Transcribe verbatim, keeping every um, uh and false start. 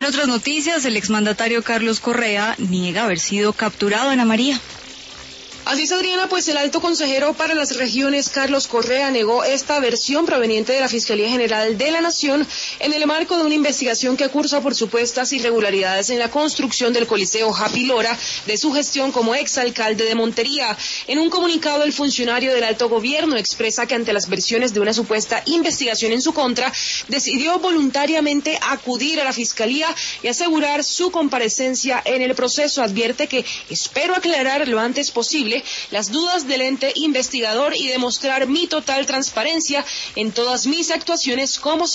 otras noticias, el exmandatario Carlos Correa niega haber sido capturado, Ana María. Así es, Adriana, pues el alto consejero para las regiones, Carlos Correa, negó esta versión proveniente de la Fiscalía General de la Nación en el marco de una investigación que cursa por supuestas irregularidades en la construcción del Coliseo Happy Lora de su gestión como exalcalde de Montería. En un comunicado, el funcionario del alto gobierno expresa que ante las versiones de una supuesta investigación en su contra, decidió voluntariamente acudir a la Fiscalía y asegurar su comparecencia en el proceso. Advierte que espero aclarar lo antes posible las dudas del ente investigador y demostrar mi total transparencia en todas mis actuaciones como